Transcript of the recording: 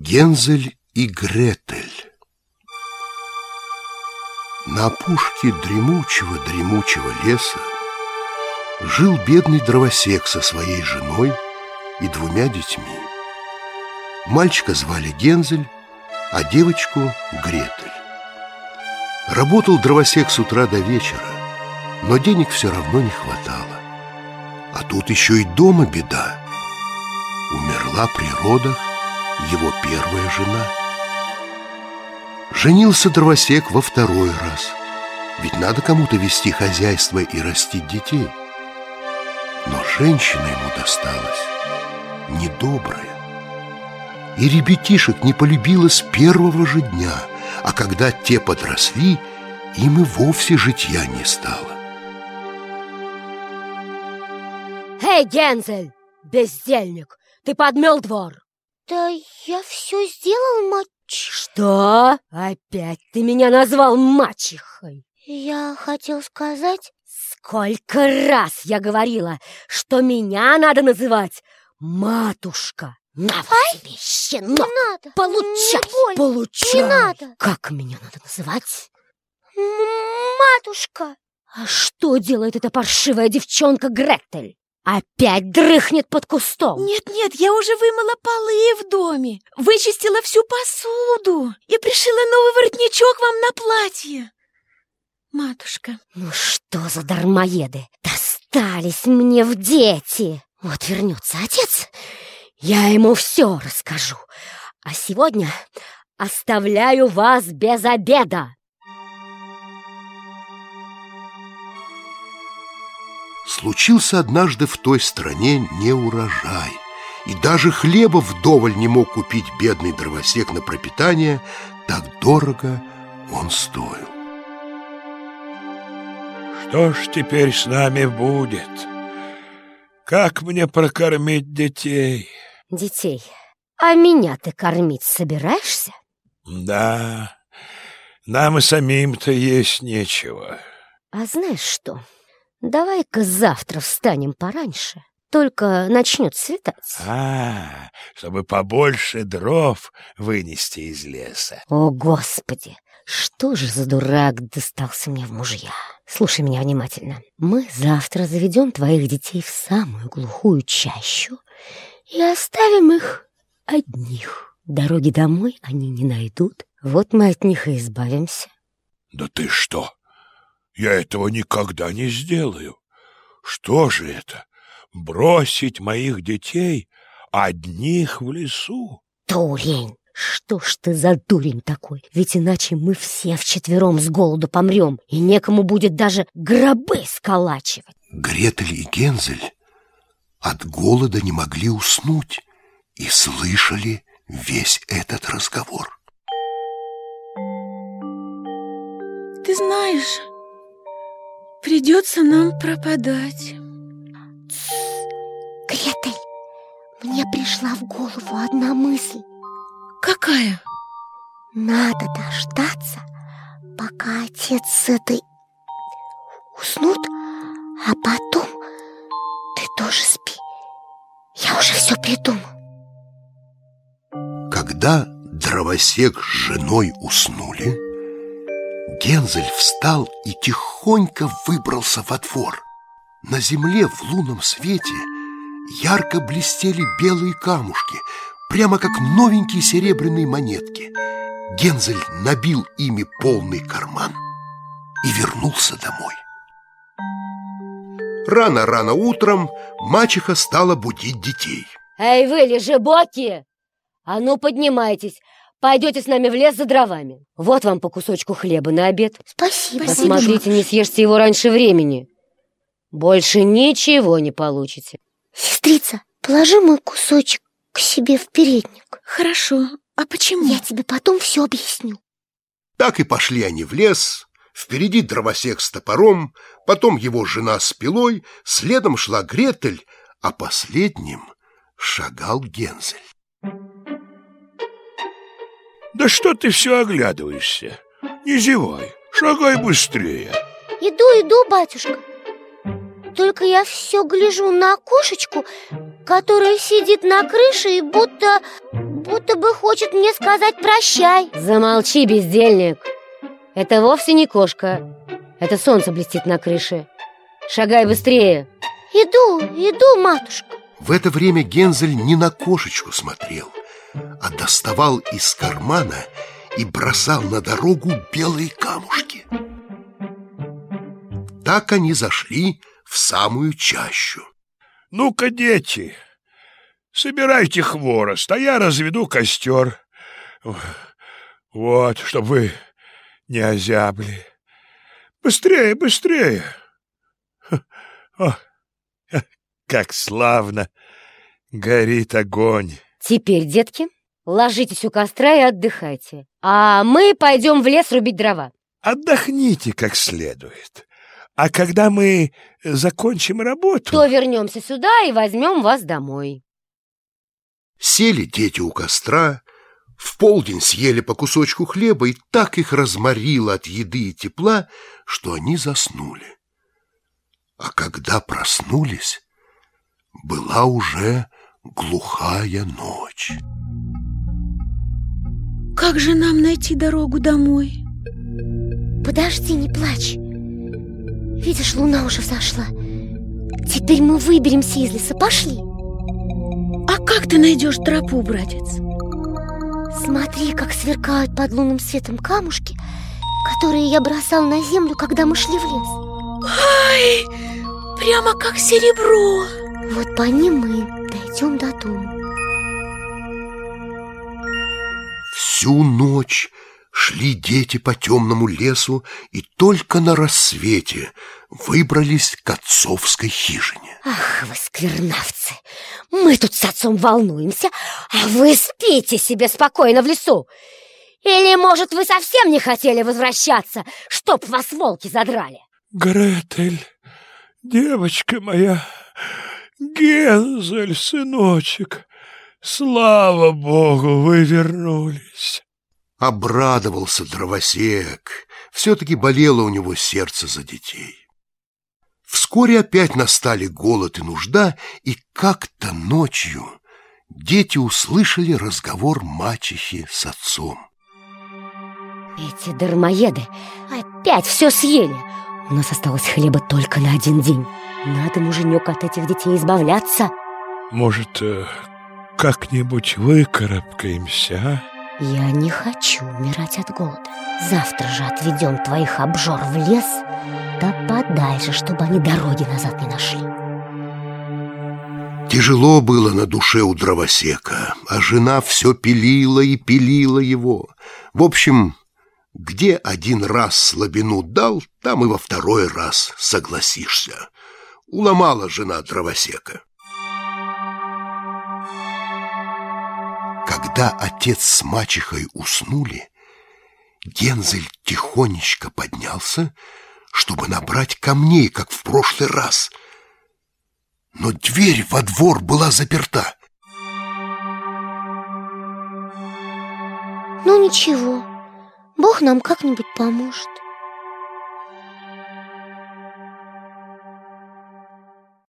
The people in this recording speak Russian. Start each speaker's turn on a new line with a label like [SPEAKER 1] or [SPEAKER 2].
[SPEAKER 1] Гензель и Гретель. На опушке дремучего леса жил бедный дровосек со своей женой и 2 детьми. Мальчика звали Гензель, а девочку Гретель. Работал дровосек с утра до вечера, но денег все равно не хватало. А тут еще и дома беда. Умерла при родах его первая жена. Женился дровосек во 2-й раз, ведь надо кому-то вести хозяйство и растить детей. Но женщина ему досталась недобрая, и ребятишек не полюбила с первого же дня, а когда те подросли, им и вовсе житья не стало.
[SPEAKER 2] Эй, Гензель, бездельник, ты подмел двор.
[SPEAKER 3] Да я все сделал, мать.
[SPEAKER 2] Что? Опять ты меня назвал мачехой?
[SPEAKER 3] Я хотел сказать...
[SPEAKER 2] Сколько раз я говорила, что меня надо называть матушка. На вот тебе, щенок!
[SPEAKER 3] Не надо!
[SPEAKER 2] Получай! Получай!
[SPEAKER 3] Не надо!
[SPEAKER 2] Как меня надо называть?
[SPEAKER 3] Матушка!
[SPEAKER 2] А что делает эта паршивая девчонка Гретель? Опять дрыхнет под кустом.
[SPEAKER 4] Нет, я уже вымыла полы в доме, вычистила всю посуду и пришила новый воротничок вам на платье. Матушка.
[SPEAKER 2] Ну что за дармоеды? Достались мне в дети. Вот вернется отец, я ему все расскажу. А сегодня оставляю вас без обеда.
[SPEAKER 1] Случился однажды в той стране неурожай, и даже хлеба вдоволь не мог купить бедный дровосек на пропитание, так дорого он стоил.
[SPEAKER 5] Что ж теперь с нами будет? Как мне прокормить детей?
[SPEAKER 2] Детей? А меня ты кормить собираешься?
[SPEAKER 5] Да, нам и самим-то есть нечего.
[SPEAKER 2] А знаешь что? Давай-ка завтра встанем пораньше, только начнет светать.
[SPEAKER 5] Чтобы побольше дров вынести из леса.
[SPEAKER 2] О, Господи! Что же за дурак достался мне в мужья? Слушай меня внимательно. Мы завтра заведем твоих детей в самую глухую чащу и оставим их одних. Дороги домой они не найдут. Вот мы от них и избавимся.
[SPEAKER 5] Да ты что? Я этого никогда не сделаю. Что же это? Бросить моих детей одних в лесу?
[SPEAKER 2] Дурень! Что ж ты за дурень такой? Ведь иначе мы все вчетвером с голоду помрем, и некому будет даже гробы сколачивать.
[SPEAKER 1] Гретель и Гензель от голода не могли уснуть и слышали весь этот разговор.
[SPEAKER 4] Ты знаешь, придется нам пропадать.
[SPEAKER 3] Гретель, мне пришла в голову одна мысль.
[SPEAKER 4] Какая?
[SPEAKER 3] Надо дождаться, пока отец с этой уснут, а потом ты тоже спи. Я уже все придумал.
[SPEAKER 1] Когда дровосек с женой уснули, Гензель встал и тихонько выбрался во двор. На земле в лунном свете ярко блестели белые камушки, прямо как новенькие серебряные монетки. Гензель набил ими полный карман и вернулся домой. Рано-рано утром мачеха стала будить детей.
[SPEAKER 2] Эй, вы, лежебоки! А ну, поднимайтесь, пойдете с нами в лес за дровами. Вот вам по кусочку хлеба на обед.
[SPEAKER 3] Спасибо.
[SPEAKER 2] Посмотрите, не съешьте его раньше времени. Больше ничего не получите.
[SPEAKER 3] Сестрица, положи мой кусочек к себе в передник.
[SPEAKER 4] Хорошо, а почему?
[SPEAKER 3] Я тебе потом все объясню.
[SPEAKER 1] Так и пошли они в лес. Впереди дровосек с топором, потом его жена с пилой, следом шла Гретель, а последним шагал Гензель.
[SPEAKER 5] Да что ты все оглядываешься? Не зевай, шагай быстрее.
[SPEAKER 3] Иду, батюшка. Только я все гляжу на кошечку, которая сидит на крыше и будто будто бы хочет мне сказать прощай.
[SPEAKER 2] Замолчи, бездельник. Это вовсе не кошка. Это солнце блестит на крыше. Шагай быстрее.
[SPEAKER 3] Иду, матушка.
[SPEAKER 1] В это время Гензель не на кошечку смотрел, а доставал из кармана и бросал на дорогу белые камушки. Так они зашли в самую чащу.
[SPEAKER 5] Ну-ка, дети, собирайте хворост, а я разведу костер. Вот, чтобы вы не озябли. Быстрее, быстрее! О, как славно горит огонь!
[SPEAKER 2] Теперь, детки, ложитесь у костра и отдыхайте. А мы пойдем в лес рубить дрова.
[SPEAKER 5] Отдохните как следует. А когда мы закончим работу,
[SPEAKER 2] то вернемся сюда и возьмем вас домой.
[SPEAKER 1] Сели дети у костра, в полдень съели по кусочку хлеба, и так их разморило от еды и тепла, что они заснули. А когда проснулись, была уже глухая ночь.
[SPEAKER 4] Как же нам найти дорогу домой?
[SPEAKER 3] Подожди, не плачь. Видишь, луна уже взошла. Теперь мы выберемся из леса. Пошли.
[SPEAKER 4] А как ты найдешь тропу, братец?
[SPEAKER 3] Смотри, как сверкают под лунным светом камушки, которые я бросал на землю, когда мы шли в лес.
[SPEAKER 4] Ай, прямо как серебро.
[SPEAKER 3] Вот по ним мы дойдем до дома.
[SPEAKER 1] Всю ночь шли дети по темному лесу и только на рассвете выбрались к отцовской хижине.
[SPEAKER 2] Ах, вы сквернавцы! Мы тут с отцом волнуемся, а вы спите себе спокойно в лесу. Или, может, вы совсем не хотели возвращаться, чтоб вас волки задрали?
[SPEAKER 5] Гретель, девочка моя, Гензель, сыночек, слава Богу, вы вернулись.
[SPEAKER 1] Обрадовался дровосек. Все-таки болело у него сердце за детей. Вскоре опять настали голод и нужда, и как-то ночью дети услышали разговор мачехи с отцом.
[SPEAKER 2] Эти дармоеды опять все съели. У нас осталось хлеба только на один день. Надо, муженек, от этих детей избавляться.
[SPEAKER 5] Может, как-нибудь выкарабкаемся, а?
[SPEAKER 2] Я не хочу умирать от голода. Завтра же отведем твоих обжор в лес, да подальше, чтобы они дороги назад не нашли.
[SPEAKER 1] Тяжело было на душе у дровосека, а жена все пилила и пилила его. В общем, где один раз слабину дал, там и во второй раз согласишься. Уломала жена дровосека. Когда отец с мачехой уснули, Гензель тихонечко поднялся, чтобы набрать камней, как в прошлый раз. Но дверь во двор была заперта.
[SPEAKER 3] Ну ничего, Бог нам как-нибудь поможет.